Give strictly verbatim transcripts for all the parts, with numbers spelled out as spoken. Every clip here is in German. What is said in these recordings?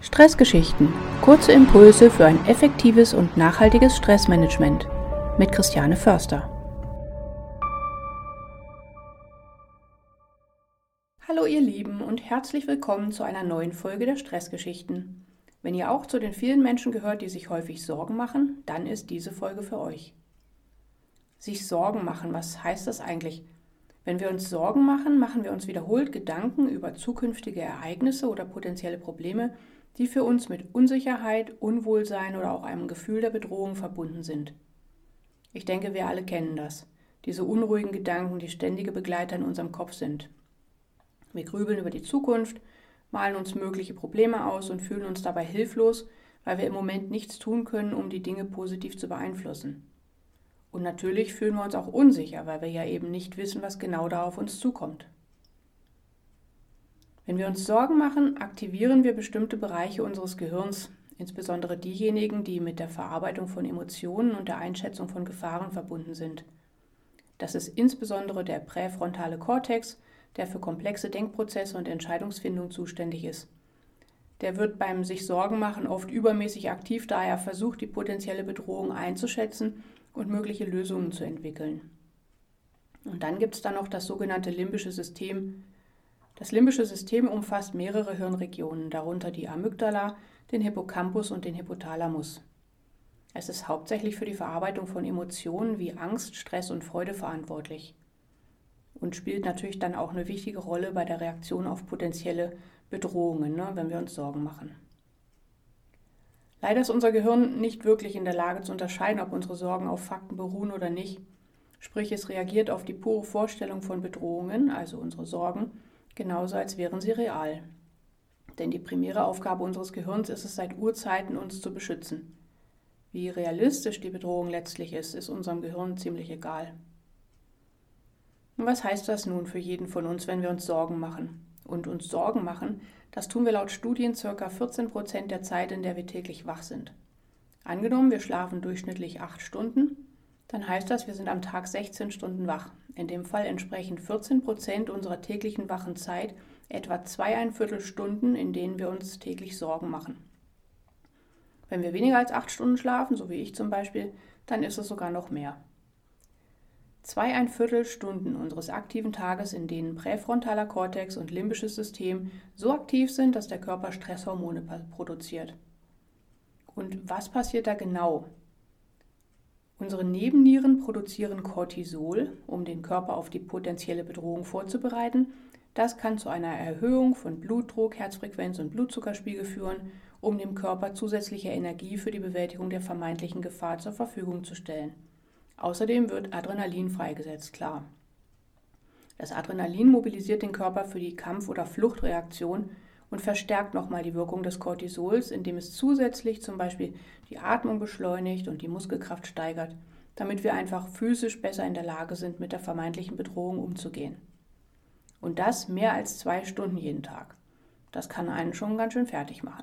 Stressgeschichten – Kurze Impulse für ein effektives und nachhaltiges Stressmanagement mit Christiane Förster. Hallo ihr Lieben und herzlich willkommen zu einer neuen Folge der Stressgeschichten. Wenn ihr auch zu den vielen Menschen gehört, die sich häufig Sorgen machen, dann ist diese Folge für euch. Sich Sorgen machen, was heißt das eigentlich? Wenn wir uns Sorgen machen, machen wir uns wiederholt Gedanken über zukünftige Ereignisse oder potenzielle Probleme, die für uns mit Unsicherheit, Unwohlsein oder auch einem Gefühl der Bedrohung verbunden sind. Ich denke, wir alle kennen das, diese unruhigen Gedanken, die ständige Begleiter in unserem Kopf sind. Wir grübeln über die Zukunft, malen uns mögliche Probleme aus und fühlen uns dabei hilflos, weil wir im Moment nichts tun können, um die Dinge positiv zu beeinflussen. Und natürlich fühlen wir uns auch unsicher, weil wir ja eben nicht wissen, was genau da auf uns zukommt. Wenn wir uns Sorgen machen, aktivieren wir bestimmte Bereiche unseres Gehirns, insbesondere diejenigen, die mit der Verarbeitung von Emotionen und der Einschätzung von Gefahren verbunden sind. Das ist insbesondere der präfrontale Kortex, der für komplexe Denkprozesse und Entscheidungsfindung zuständig ist. Der wird beim sich Sorgen machen oft übermäßig aktiv, da er versucht, die potenzielle Bedrohung einzuschätzen und mögliche Lösungen zu entwickeln. Und dann gibt es dann noch das sogenannte limbische System. Das limbische System umfasst mehrere Hirnregionen, darunter die Amygdala, den Hippocampus und den Hypothalamus. Es ist hauptsächlich für die Verarbeitung von Emotionen wie Angst, Stress und Freude verantwortlich und spielt natürlich dann auch eine wichtige Rolle bei der Reaktion auf potenzielle Bedrohungen, ne, wenn wir uns Sorgen machen. Leider ist unser Gehirn nicht wirklich in der Lage zu unterscheiden, ob unsere Sorgen auf Fakten beruhen oder nicht. Sprich, es reagiert auf die pure Vorstellung von Bedrohungen, also unsere Sorgen, genauso als wären sie real. Denn die primäre Aufgabe unseres Gehirns ist es seit Urzeiten, uns zu beschützen. Wie realistisch die Bedrohung letztlich ist, ist unserem Gehirn ziemlich egal. Und was heißt das nun für jeden von uns, wenn wir uns Sorgen machen? Und uns Sorgen machen, das tun wir laut Studien ca. vierzehn Prozent der Zeit, in der wir täglich wach sind. Angenommen, wir schlafen durchschnittlich acht Stunden, dann heißt das, wir sind am Tag sechzehn Stunden wach. In dem Fall entsprechen vierzehn Prozent unserer täglichen wachen Zeit etwa zweieinviertel Stunden, in denen wir uns täglich Sorgen machen. Wenn wir weniger als acht Stunden schlafen, so wie ich zum Beispiel, dann ist es sogar noch mehr. Zweieinviertel Stunden unseres aktiven Tages, in denen präfrontaler Kortex und limbisches System so aktiv sind, dass der Körper Stresshormone produziert. Und was passiert da genau? Unsere Nebennieren produzieren Cortisol, um den Körper auf die potenzielle Bedrohung vorzubereiten. Das kann zu einer Erhöhung von Blutdruck, Herzfrequenz und Blutzuckerspiegel führen, um dem Körper zusätzliche Energie für die Bewältigung der vermeintlichen Gefahr zur Verfügung zu stellen. Außerdem wird Adrenalin freigesetzt, klar. Das Adrenalin mobilisiert den Körper für die Kampf- oder Fluchtreaktion und verstärkt nochmal die Wirkung des Cortisols, indem es zusätzlich zum Beispiel die Atmung beschleunigt und die Muskelkraft steigert, damit wir einfach physisch besser in der Lage sind, mit der vermeintlichen Bedrohung umzugehen. Und das mehr als zwei Stunden jeden Tag. Das kann einen schon ganz schön fertig machen.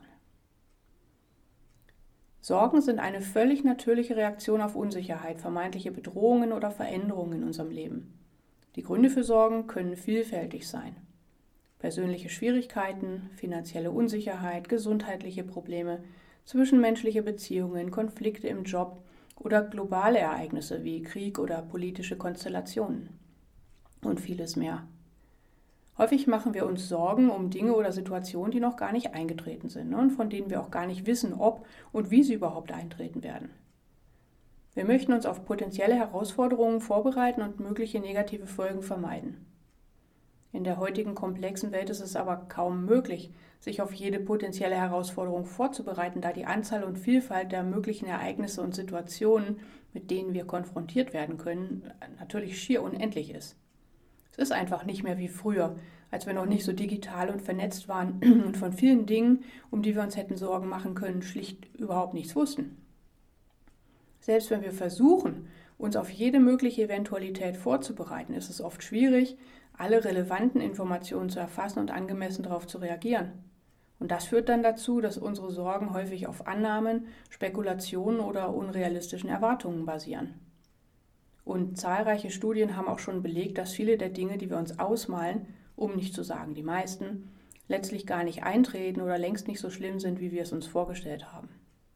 Sorgen sind eine völlig natürliche Reaktion auf Unsicherheit, vermeintliche Bedrohungen oder Veränderungen in unserem Leben. Die Gründe für Sorgen können vielfältig sein. Persönliche Schwierigkeiten, finanzielle Unsicherheit, gesundheitliche Probleme, zwischenmenschliche Beziehungen, Konflikte im Job oder globale Ereignisse wie Krieg oder politische Konstellationen und vieles mehr. Häufig machen wir uns Sorgen um Dinge oder Situationen, die noch gar nicht eingetreten sind, ne, und von denen wir auch gar nicht wissen, ob und wie sie überhaupt eintreten werden. Wir möchten uns auf potenzielle Herausforderungen vorbereiten und mögliche negative Folgen vermeiden. In der heutigen komplexen Welt ist es aber kaum möglich, sich auf jede potenzielle Herausforderung vorzubereiten, da die Anzahl und Vielfalt der möglichen Ereignisse und Situationen, mit denen wir konfrontiert werden können, natürlich schier unendlich ist. Es ist einfach nicht mehr wie früher, als wir noch nicht so digital und vernetzt waren und von vielen Dingen, um die wir uns hätten Sorgen machen können, schlicht überhaupt nichts wussten. Selbst wenn wir versuchen, uns auf jede mögliche Eventualität vorzubereiten, ist es oft schwierig, alle relevanten Informationen zu erfassen und angemessen darauf zu reagieren. Und das führt dann dazu, dass unsere Sorgen häufig auf Annahmen, Spekulationen oder unrealistischen Erwartungen basieren. Und zahlreiche Studien haben auch schon belegt, dass viele der Dinge, die wir uns ausmalen, um nicht zu sagen die meisten, letztlich gar nicht eintreten oder längst nicht so schlimm sind, wie wir es uns vorgestellt haben.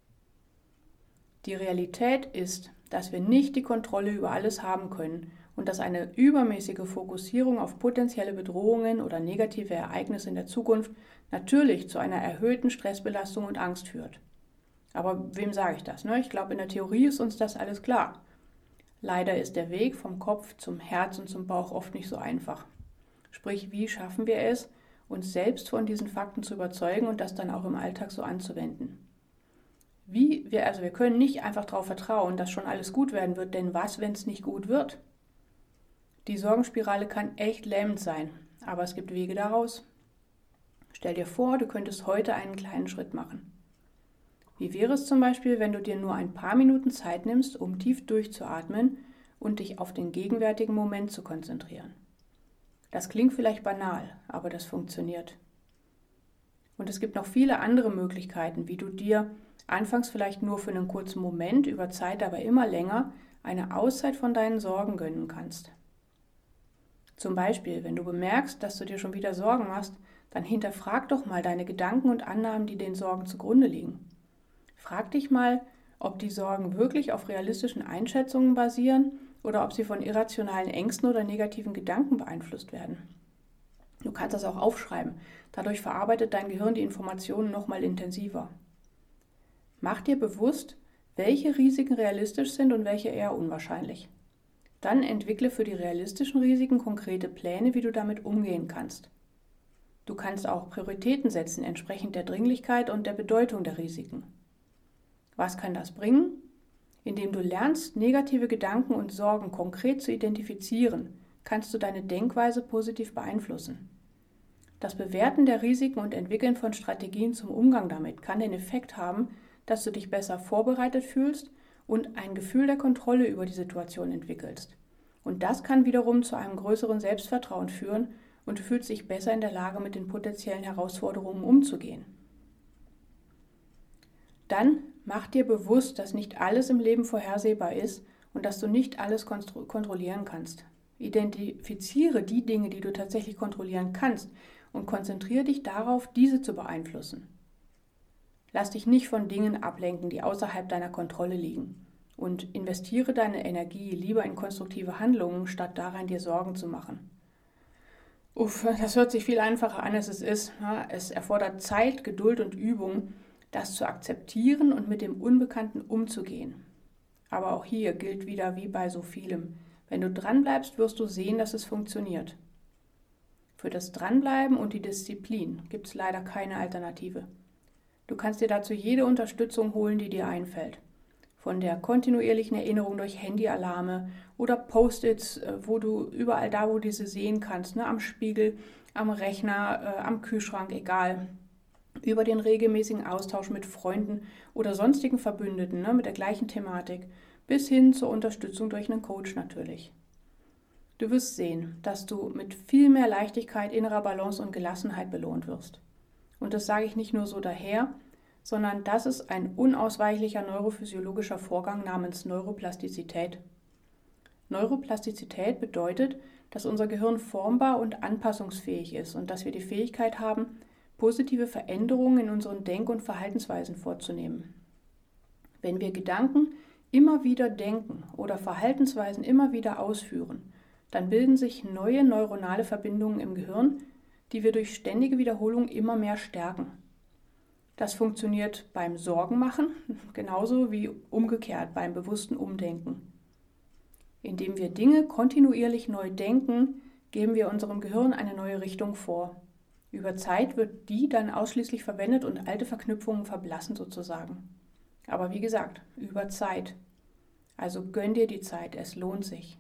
Die Realität ist, dass wir nicht die Kontrolle über alles haben können und dass eine übermäßige Fokussierung auf potenzielle Bedrohungen oder negative Ereignisse in der Zukunft natürlich zu einer erhöhten Stressbelastung und Angst führt. Aber wem sage ich das? Ne? Ich glaube, in der Theorie ist uns das alles klar. Leider ist der Weg vom Kopf zum Herz und zum Bauch oft nicht so einfach. Sprich, wie schaffen wir es, uns selbst von diesen Fakten zu überzeugen und das dann auch im Alltag so anzuwenden? Wie wir, also wir können nicht einfach darauf vertrauen, dass schon alles gut werden wird, denn was, wenn es nicht gut wird? Die Sorgenspirale kann echt lähmend sein, aber es gibt Wege daraus. Stell dir vor, du könntest heute einen kleinen Schritt machen. Wie wäre es zum Beispiel, wenn du dir nur ein paar Minuten Zeit nimmst, um tief durchzuatmen und dich auf den gegenwärtigen Moment zu konzentrieren? Das klingt vielleicht banal, aber das funktioniert. Und es gibt noch viele andere Möglichkeiten, wie du dir anfangs vielleicht nur für einen kurzen Moment, über Zeit aber immer länger, eine Auszeit von deinen Sorgen gönnen kannst. Zum Beispiel, wenn du bemerkst, dass du dir schon wieder Sorgen machst, dann hinterfrag doch mal deine Gedanken und Annahmen, die den Sorgen zugrunde liegen. Frag dich mal, ob die Sorgen wirklich auf realistischen Einschätzungen basieren oder ob sie von irrationalen Ängsten oder negativen Gedanken beeinflusst werden. Du kannst das auch aufschreiben. Dadurch verarbeitet dein Gehirn die Informationen nochmal intensiver. Mach dir bewusst, welche Risiken realistisch sind und welche eher unwahrscheinlich. Dann entwickle für die realistischen Risiken konkrete Pläne, wie du damit umgehen kannst. Du kannst auch Prioritäten setzen, entsprechend der Dringlichkeit und der Bedeutung der Risiken. Was kann das bringen? Indem du lernst, negative Gedanken und Sorgen konkret zu identifizieren, kannst du deine Denkweise positiv beeinflussen. Das Bewerten der Risiken und Entwickeln von Strategien zum Umgang damit kann den Effekt haben, dass du dich besser vorbereitet fühlst und ein Gefühl der Kontrolle über die Situation entwickelst. Und das kann wiederum zu einem größeren Selbstvertrauen führen und du fühlst dich besser in der Lage, mit den potenziellen Herausforderungen umzugehen. Dann mach dir bewusst, dass nicht alles im Leben vorhersehbar ist und dass du nicht alles kontro- kontrollieren kannst. Identifiziere die Dinge, die du tatsächlich kontrollieren kannst und konzentriere dich darauf, diese zu beeinflussen. Lass dich nicht von Dingen ablenken, die außerhalb deiner Kontrolle liegen und investiere deine Energie lieber in konstruktive Handlungen, statt daran dir Sorgen zu machen. Uff, das hört sich viel einfacher an, als es ist. Es erfordert Zeit, Geduld und Übung, das zu akzeptieren und mit dem Unbekannten umzugehen. Aber auch hier gilt wieder wie bei so vielem. Wenn du dranbleibst, wirst du sehen, dass es funktioniert. Für das Dranbleiben und die Disziplin gibt es leider keine Alternative. Du kannst dir dazu jede Unterstützung holen, die dir einfällt. Von der kontinuierlichen Erinnerung durch Handyalarme oder Post-its, wo du überall da, wo du diese sehen kannst, ne, am Spiegel, am Rechner, äh, am Kühlschrank, egal. Über den regelmäßigen Austausch mit Freunden oder sonstigen Verbündeten, ne, mit der gleichen Thematik, bis hin zur Unterstützung durch einen Coach natürlich. Du wirst sehen, dass du mit viel mehr Leichtigkeit, innerer Balance und Gelassenheit belohnt wirst. Und das sage ich nicht nur so daher, sondern das ist ein unausweichlicher neurophysiologischer Vorgang namens Neuroplastizität. Neuroplastizität bedeutet, dass unser Gehirn formbar und anpassungsfähig ist und dass wir die Fähigkeit haben, positive Veränderungen in unseren Denk- und Verhaltensweisen vorzunehmen. Wenn wir Gedanken immer wieder denken oder Verhaltensweisen immer wieder ausführen, dann bilden sich neue neuronale Verbindungen im Gehirn, die wir durch ständige Wiederholung immer mehr stärken. Das funktioniert beim Sorgenmachen genauso wie umgekehrt beim bewussten Umdenken. Indem wir Dinge kontinuierlich neu denken, geben wir unserem Gehirn eine neue Richtung vor. Über Zeit wird die dann ausschließlich verwendet und alte Verknüpfungen verblassen sozusagen. Aber wie gesagt, über Zeit. Also gönn dir die Zeit, es lohnt sich.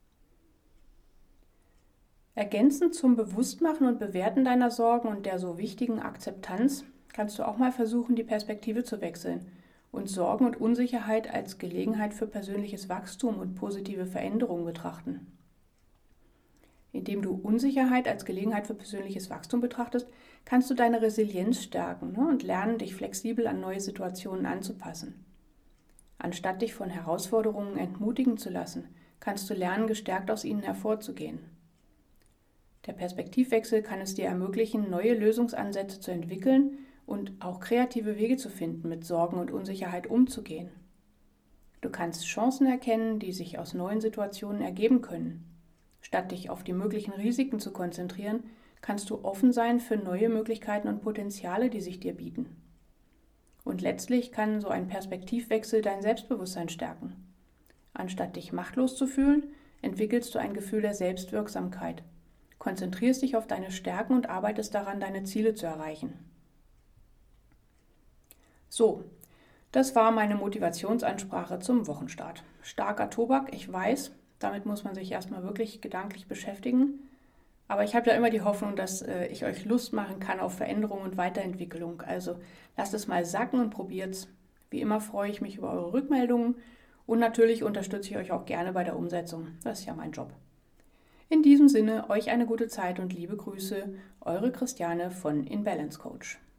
Ergänzend zum Bewusstmachen und Bewerten deiner Sorgen und der so wichtigen Akzeptanz kannst du auch mal versuchen, die Perspektive zu wechseln und Sorgen und Unsicherheit als Gelegenheit für persönliches Wachstum und positive Veränderung betrachten. Indem du Unsicherheit als Gelegenheit für persönliches Wachstum betrachtest, kannst du deine Resilienz stärken, ne, und lernen, dich flexibel an neue Situationen anzupassen. Anstatt dich von Herausforderungen entmutigen zu lassen, kannst du lernen, gestärkt aus ihnen hervorzugehen. Der Perspektivwechsel kann es dir ermöglichen, neue Lösungsansätze zu entwickeln und auch kreative Wege zu finden, mit Sorgen und Unsicherheit umzugehen. Du kannst Chancen erkennen, die sich aus neuen Situationen ergeben können. Statt dich auf die möglichen Risiken zu konzentrieren, kannst du offen sein für neue Möglichkeiten und Potenziale, die sich dir bieten. Und letztlich kann so ein Perspektivwechsel dein Selbstbewusstsein stärken. Anstatt dich machtlos zu fühlen, entwickelst du ein Gefühl der Selbstwirksamkeit. Konzentrierst dich auf deine Stärken und arbeitest daran, deine Ziele zu erreichen. So, das war meine Motivationsansprache zum Wochenstart. Starker Tobak, ich weiß, damit muss man sich erstmal wirklich gedanklich beschäftigen. Aber ich habe ja immer die Hoffnung, dass äh, ich euch Lust machen kann auf Veränderung und Weiterentwicklung. Also lasst es mal sacken und probiert's. Wie immer freue ich mich über eure Rückmeldungen und natürlich unterstütze ich euch auch gerne bei der Umsetzung. Das ist ja mein Job. In diesem Sinne, euch eine gute Zeit und liebe Grüße, eure Christiane von InBalance Coach.